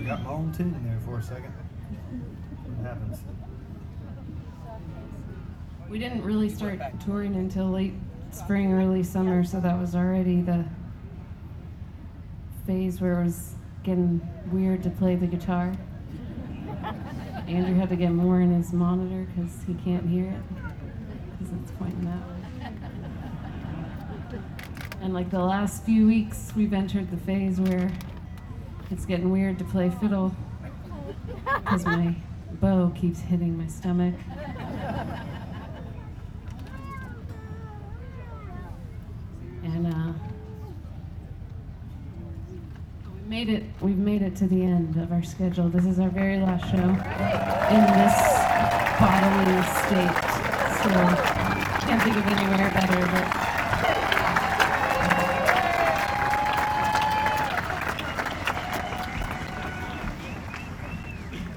got my own tune there for a second. What happens? We didn't really start touring until late spring, early summer, so that was already the phase where it was getting weird to play the guitar. Andrew had to get more in his monitor because he can't hear it, because it's pointing that way. And like the last few weeks, we've entered the phase where it's getting weird to play fiddle because my bow keeps hitting my stomach. And we've made it to the end of our schedule. This is our very last show in this bodily state. So can't think of anywhere better, but